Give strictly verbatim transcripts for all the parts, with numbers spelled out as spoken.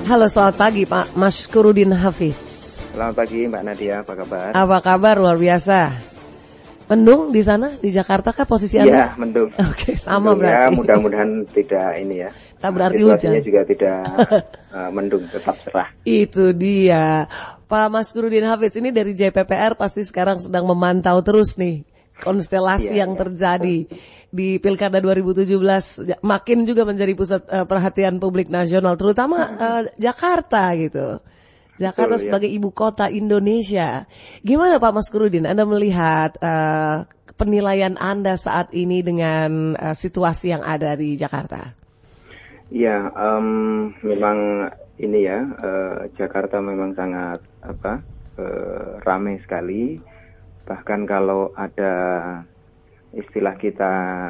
Halo, selamat pagi Pak Maskurudin Hafiz. Selamat pagi Mbak Nadia, apa kabar? Apa kabar, luar biasa. Mendung di sana, di Jakarta kah posisi Anda? Iya, mendung. Oke, sama mendung, berarti. Ya, mudah-mudahan tidak ini ya. Tak berarti situasinya hujan. juga tidak uh, mendung, tetap cerah. Itu dia. Pak Maskurudin Hafiz ini dari J P P R pasti sekarang sedang memantau terus nih konstelasi Iya, yang iya. terjadi di Pilkada dua ribu tujuh belas, makin juga menjadi pusat uh, perhatian publik nasional, terutama uh, Jakarta gitu. Jakarta Betul, sebagai ya. ibu kota Indonesia. Gimana Pak Maskurudin, Anda melihat uh, penilaian Anda saat ini dengan uh, situasi yang ada di Jakarta? Ya, um, memang ini ya, uh, Jakarta memang sangat apa uh, ramai sekali. Bahkan kalau ada istilah kita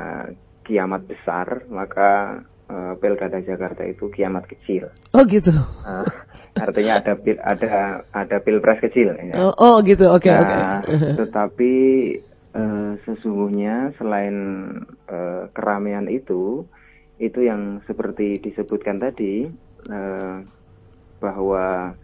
kiamat besar, maka uh, Pilkada Jakarta itu kiamat kecil. Oh gitu. Uh, artinya ada pil, ada ada pilpres kecil. Ya. Oh, oh gitu, oke okay, nah, oke. Okay. Tetapi uh, sesungguhnya selain uh, keramaian itu, itu yang seperti disebutkan tadi uh, bahwa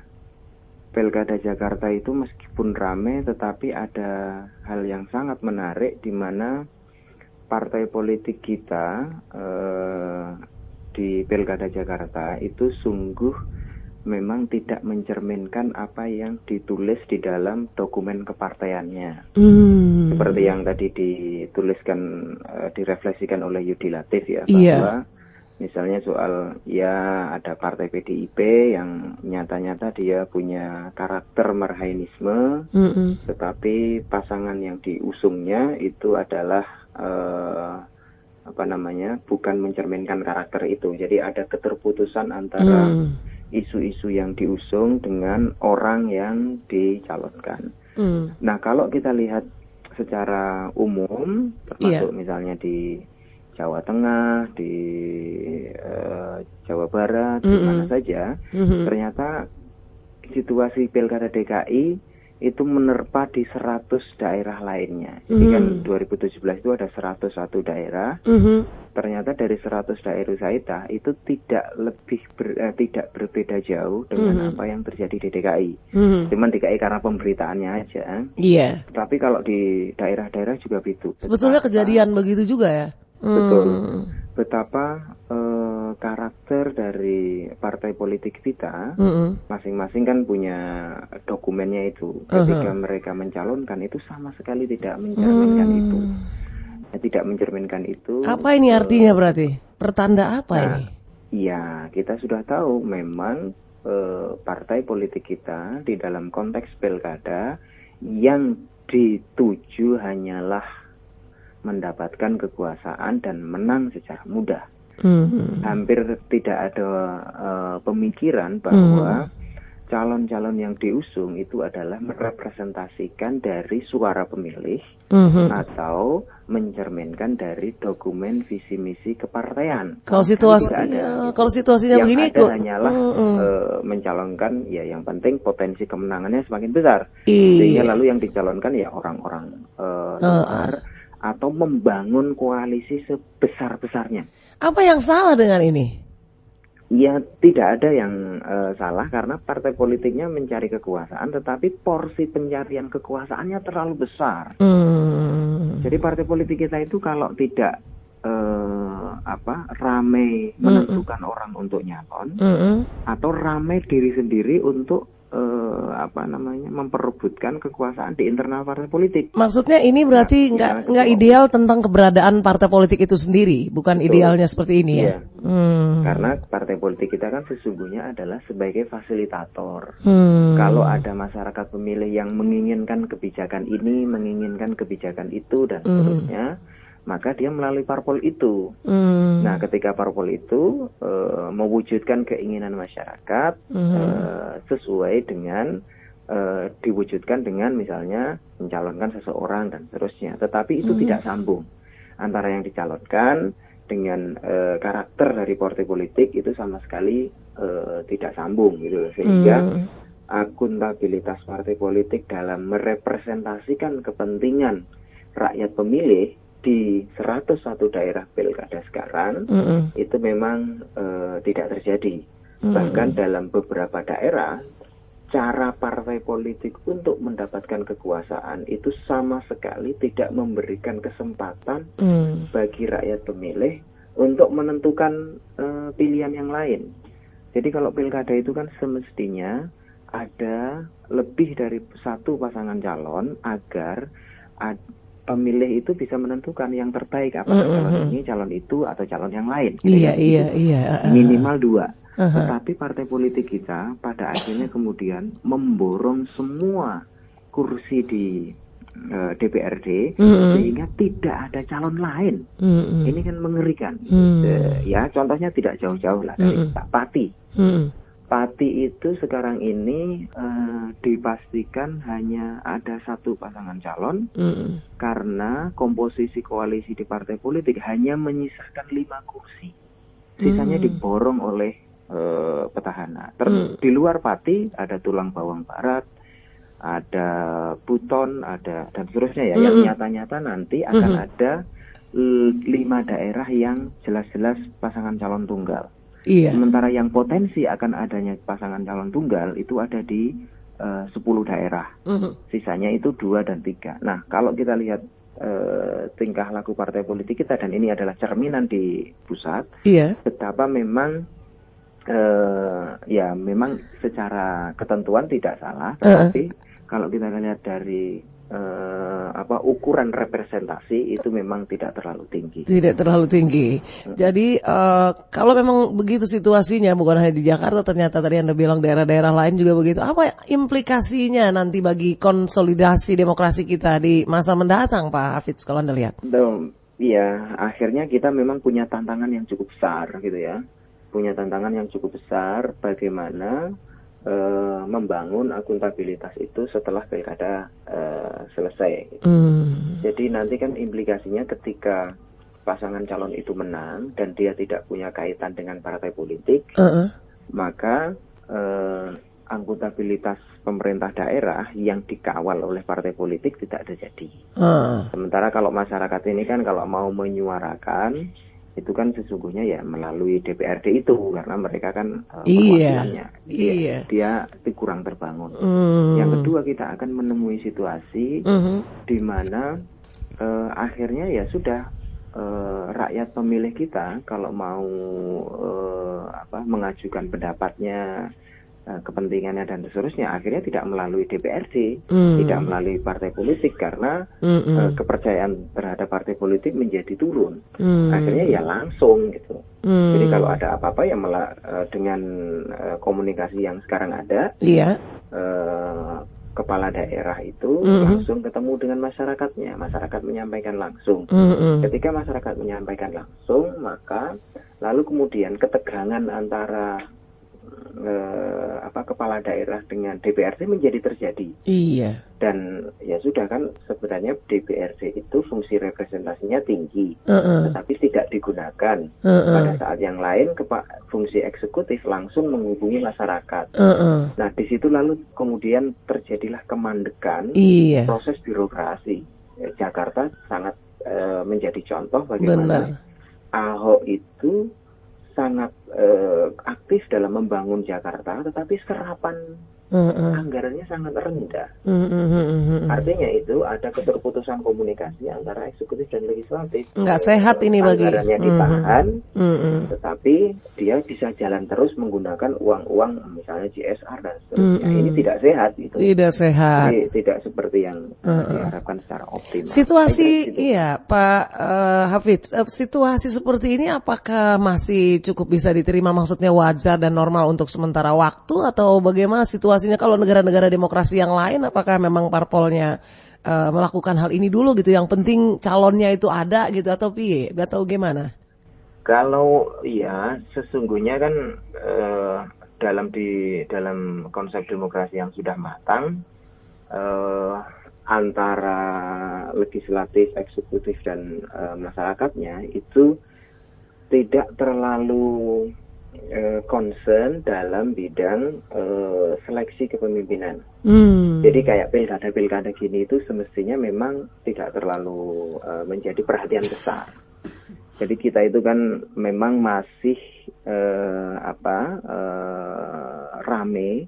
Pilkada Jakarta itu meskipun ramai, tetapi ada hal yang sangat menarik di mana partai politik kita eh, di Pilkada Jakarta itu sungguh memang tidak mencerminkan apa yang ditulis di dalam dokumen kepartaiannya. Hmm. Seperti yang tadi dituliskan, eh, direfleksikan oleh Yudi Latif ya, bahwa yeah. misalnya soal ya ada partai P D I P yang nyata-nyata dia punya karakter marhainisme, mm-hmm. tetapi pasangan yang diusungnya itu adalah uh, apa namanya bukan mencerminkan karakter itu. Jadi ada keterputusan antara mm. isu-isu yang diusung dengan orang yang dicalonkan. Mm. Nah kalau kita lihat secara umum, termasuk yeah. misalnya di Jawa Tengah, di uh, Jawa Barat, mm-hmm. di mana saja, mm-hmm. ternyata situasi Pilkada D K I itu menerpa di seratus daerah lainnya. Jadi mm-hmm. kan dua ribu tujuh belas itu ada seratus satu daerah. Mm-hmm. Ternyata dari seratus daerah itu tidak lebih ber, eh, tidak berbeda jauh dengan mm-hmm. apa yang terjadi di D K I. Mm-hmm. Cuman D K I karena pemberitaannya aja. Iya. Yeah. Tapi kalau di daerah-daerah juga begitu. Sebetulnya betapa, kejadian begitu juga ya. Betul. Hmm. Betapa uh, karakter dari partai politik kita, mm-hmm. masing-masing kan punya dokumennya itu. Ketika uh-huh. mereka mencalonkan itu sama sekali tidak mencerminkan hmm. itu. Ya, tidak mencerminkan itu. Apa ini artinya uh, berarti? Pertanda apa nah, ini? Iya, kita sudah tahu memang uh, partai politik kita di dalam konteks pilkada yang dituju hanyalah mendapatkan kekuasaan dan menang secara mudah. Mm-hmm. Hampir tidak ada uh, pemikiran bahwa mm-hmm. calon-calon yang diusung itu adalah merepresentasikan dari suara pemilih mm-hmm. atau mencerminkan dari dokumen visi misi kepartaian. Kalau situasi, ya, kalau situasinya yang begini, ada kok hanyalah mm-hmm. uh, mencalonkan ya yang penting potensi kemenangannya semakin besar. Iya. Sehingga lalu yang dicalonkan ya orang-orang uh, luar. Uh-uh. Atau membangun koalisi sebesar-besarnya. Apa yang salah dengan ini? Ya tidak ada yang uh, salah karena partai politiknya mencari kekuasaan, tetapi porsi pencarian kekuasaannya terlalu besar. Hmm. Jadi partai politik kita itu kalau tidak uh, apa ramai menentukan mm-mm. orang untuk nyalon, mm-mm. atau ramai diri sendiri untuk Uh, apa namanya memperebutkan kekuasaan di internal partai politik. Maksudnya ini berarti nggak nah, nggak ideal tentang keberadaan partai politik itu sendiri, bukan betul. Idealnya seperti ini ya. Iya. Hmm. Karena partai politik kita kan sesungguhnya adalah sebagai fasilitator. Hmm. Kalau ada masyarakat pemilih yang menginginkan kebijakan ini, menginginkan kebijakan itu dan seterusnya. Hmm. Maka dia melalui parpol itu. Hmm. Nah, ketika parpol itu e, mewujudkan keinginan masyarakat hmm. e, sesuai dengan e, diwujudkan dengan misalnya mencalonkan seseorang dan seterusnya. Tetapi itu hmm. tidak sambung antara yang dicalonkan dengan e, karakter dari partai politik itu sama sekali e, tidak sambung gitu. Sehingga hmm. akuntabilitas partai politik dalam merepresentasikan kepentingan rakyat pemilih di seratus satu daerah pilkada sekarang mm-hmm. itu memang uh, tidak terjadi. Hmm. Bahkan dalam beberapa daerah, cara partai politik untuk mendapatkan kekuasaan itu sama sekali tidak memberikan kesempatan hmm. bagi rakyat pemilih untuk menentukan uh, pilihan yang lain. Jadi kalau pilkada itu kan semestinya ada lebih dari satu pasangan calon agar ad, pemilih itu bisa menentukan yang terbaik apakah mm-hmm. calon ini, calon itu, atau calon yang lain. Iya, iya, iya. Minimal dua. Uh-huh. Tetapi partai politik kita pada akhirnya kemudian memborong semua kursi di uh, D P R D mm-hmm. sehingga tidak ada calon lain. Mm-hmm. Ini kan mengerikan. Mm-hmm. Uh, ya contohnya tidak jauh-jauh lah dari mm-hmm. Pak Pati. Mm-hmm. Pati itu sekarang ini uh, dipastikan hanya ada satu pasangan calon mm-hmm. karena komposisi koalisi di partai politik hanya menyisakan lima kursi. Sisanya mm-hmm. diborong oleh Uh, petahana. Ter- hmm. Di luar Pati ada Tulang Bawang Barat, ada Buton, ada dan seterusnya ya. Hmm. Yang nyata-nyata nanti akan hmm. ada l- lima daerah yang jelas-jelas pasangan calon tunggal. Iya. Sementara yang potensi akan adanya pasangan calon tunggal itu ada di uh, sepuluh daerah. Hmm. Sisanya itu dua dan tiga. Nah, kalau kita lihat uh, tingkah laku partai politik kita, dan ini adalah cerminan di pusat, iya. Betapa memang Uh, ya memang secara ketentuan tidak salah, tetapi uh-uh. kalau kita lihat dari uh, apa ukuran representasi itu memang tidak terlalu tinggi. Tidak terlalu tinggi. Hmm. Jadi uh, kalau memang begitu situasinya, bukan hanya di Jakarta, ternyata tadi Anda bilang daerah-daerah lain juga begitu. Apa implikasinya nanti bagi konsolidasi demokrasi kita di masa mendatang, Pak Hafidz, kalau Anda lihat? Iya, akhirnya kita memang punya tantangan yang cukup besar, gitu ya. Punya tantangan yang cukup besar bagaimana uh, membangun akuntabilitas itu setelah pilkada uh, selesai. Gitu. Mm. Jadi nanti kan implikasinya ketika pasangan calon itu menang dan dia tidak punya kaitan dengan partai politik, uh-uh. maka uh, akuntabilitas pemerintah daerah yang dikawal oleh partai politik tidak terjadi. Uh. Sementara kalau masyarakat ini kan kalau mau menyuarakan itu kan sesungguhnya ya melalui D P R D itu, karena mereka kan uh, perwakilannya iya, dia, dia kurang terbangun. Mm. Yang kedua, kita akan menemui situasi mm-hmm. di mana uh, akhirnya ya sudah uh, rakyat pemilih kita kalau mau uh, apa mengajukan pendapatnya, kepentingannya dan seterusnya, akhirnya tidak melalui D P R D, mm. tidak melalui partai politik, karena uh, kepercayaan terhadap partai politik menjadi turun. Mm. Akhirnya ya langsung gitu. Mm. Jadi kalau ada apa-apa ya malah uh, dengan uh, komunikasi yang sekarang ada, yeah. uh, kepala daerah itu mm. langsung ketemu dengan masyarakatnya, masyarakat menyampaikan langsung. Mm. Ketika masyarakat menyampaikan langsung, maka lalu kemudian ketegangan antara Eh, apa kepala daerah dengan D P R D menjadi terjadi. Iya. Dan ya sudah kan sebenarnya D P R D itu fungsi representasinya tinggi, uh-uh. tetapi tidak digunakan. Uh-uh. Pada saat yang lain kepa- fungsi eksekutif langsung menghubungi masyarakat. Uh-uh. Nah di situ lalu kemudian terjadilah kemandekan iya. proses birokrasi. Eh, Jakarta sangat eh, menjadi contoh bagaimana Benar. Ahok itu sangat uh, aktif dalam membangun Jakarta, tetapi serapan uh-uh. anggarannya sangat rendah. Uh-uh. Artinya itu ada keterputusan komunikasi antara eksekutif dan legislatif. Nggak sehat ini bagi. Anggarannya ditahan, uh-uh. tetapi dia bisa jalan terus menggunakan uang-uang misalnya J S R dan seterusnya. Uh-uh. Ini tidak sehat. Gitu. Tidak sehat. Jadi, tidak seperti yang uh-uh. diharapkan secara optimal. Situasi, iya Pak uh, Hafidz, uh, situasi seperti ini apakah masih cukup bisa diterima, maksudnya wajar dan normal untuk sementara waktu, atau bagaimana situasinya kalau negara-negara demokrasi yang lain, apakah memang parpolnya uh, melakukan hal ini dulu gitu, yang penting calonnya itu ada gitu, atau piye, atau gimana? Kalau ya sesungguhnya kan uh, dalam di dalam konsep demokrasi yang sudah matang, uh, antara legislatif, eksekutif dan uh, masyarakatnya itu tidak terlalu uh, concern dalam bidang uh, seleksi kepemimpinan. Hmm. Jadi kayak pilkada-pilkada gini itu semestinya memang tidak terlalu uh, menjadi perhatian besar. Jadi kita itu kan memang masih eh, apa eh, rame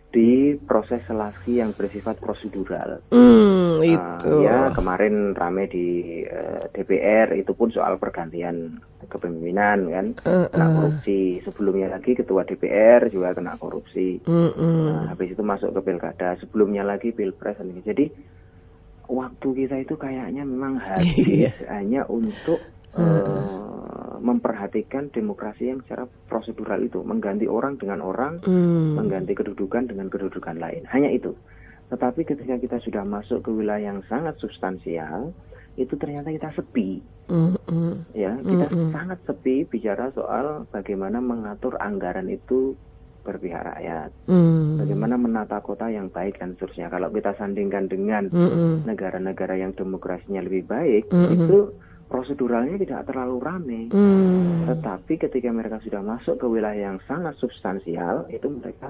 di proses seleksi yang bersifat prosedural. Hmm, itu. Uh, ya kemarin rame di uh, D P R, itu pun soal pergantian kepemimpinan kan, uh, uh. kena korupsi. Sebelumnya lagi ketua D P R juga kena korupsi. Uh, uh. Nah, habis itu masuk ke pilkada. Sebelumnya lagi pilpres. Jadi waktu kita itu kayaknya memang habis hanya untuk uh, uh. memperhatikan demokrasi yang secara prosedural itu, mengganti orang dengan orang, hmm. mengganti kedudukan dengan kedudukan lain, hanya itu. Tetapi ketika kita sudah masuk ke wilayah yang sangat substansial, itu ternyata kita sepi, hmm. ya kita hmm. sangat sepi bicara soal bagaimana mengatur anggaran itu berpihak rakyat, hmm. bagaimana menata kota yang baik dan seterusnya. Kalau kita sandingkan dengan hmm. negara-negara yang demokrasinya lebih baik, hmm. itu proseduralnya tidak terlalu ramai, hmm. tetapi ketika mereka sudah masuk ke wilayah yang sangat substansial, itu mereka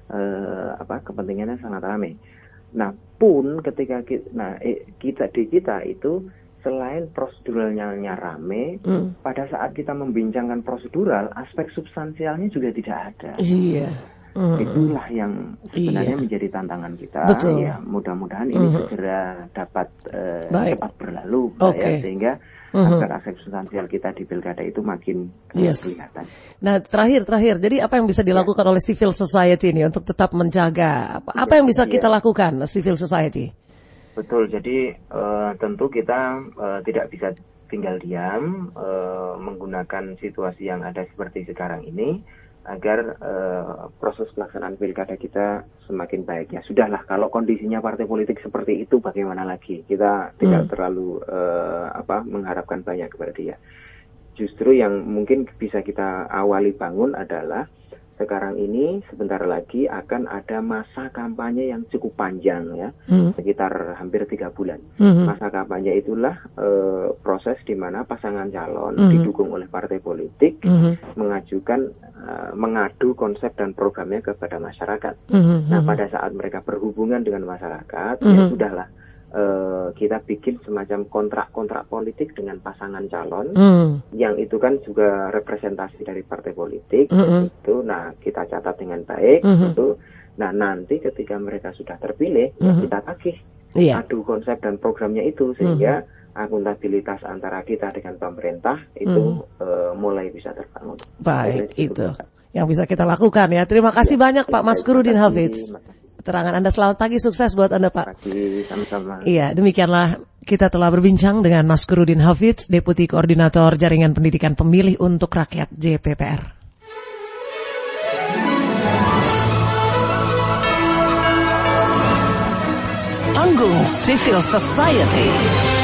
eh, apa kepentingannya sangat ramai. Nah, pun ketika kita, nah eh, kita di kita itu selain proseduralnya ramai, hmm. pada saat kita membincangkan prosedural, aspek substansialnya juga tidak ada. Iya. Mm. Itulah yang sebenarnya iya. menjadi tantangan kita. Betul. Ya, mudah-mudahan ini mm-hmm. segera dapat uh, cepat berlalu, okay. ya, sehingga mm-hmm. aspek-aspek substansial kita di pilkada itu makin yes. kelihatan. Nah, terakhir, terakhir. Jadi apa yang bisa dilakukan ya. oleh civil society ini untuk tetap menjaga? Apa, apa yang bisa ya. kita lakukan, civil society? Betul. Jadi uh, tentu kita uh, tidak bisa tinggal diam uh, menggunakan situasi yang ada seperti sekarang ini, agar uh, proses pelaksanaan pilkada kita semakin baik. Ya sudahlah, kalau kondisinya partai politik seperti itu, bagaimana lagi? Kita tidak hmm. terlalu uh, apa mengharapkan banyak kepada dia. Justru yang mungkin bisa kita awali bangun adalah sekarang ini sebentar lagi akan ada masa kampanye yang cukup panjang, ya, hmm. sekitar hampir tiga bulan. Hmm. Masa kampanye itulah e, proses di mana pasangan calon hmm. didukung oleh partai politik hmm. mengajukan, e, mengadu konsep dan programnya kepada masyarakat. Hmm. Nah, pada saat mereka berhubungan dengan masyarakat, hmm. ya sudahlah. Uh, kita bikin semacam kontrak-kontrak politik dengan pasangan calon, mm. yang itu kan juga representasi dari partai politik, mm-hmm. itu, nah kita catat dengan baik, mm-hmm. itu, nah nanti ketika mereka sudah terpilih, mm-hmm. kita tagih yeah. adu konsep dan programnya itu, sehingga mm-hmm. akuntabilitas antara kita dengan pemerintah itu mm. uh, mulai bisa terbangun. Baik, itu, itu yang bisa kita lakukan, ya. Terima kasih ya, banyak Pak Maskurudin Hafidz. Keterangan Anda, selamat pagi, sukses buat Anda Pak. Pagi, sama-sama. Iya, demikianlah kita telah berbincang dengan Maskurudin Hafidz, Deputi Koordinator Jaringan Pendidikan Pemilih untuk Rakyat J P P R. Panggung Civil Society.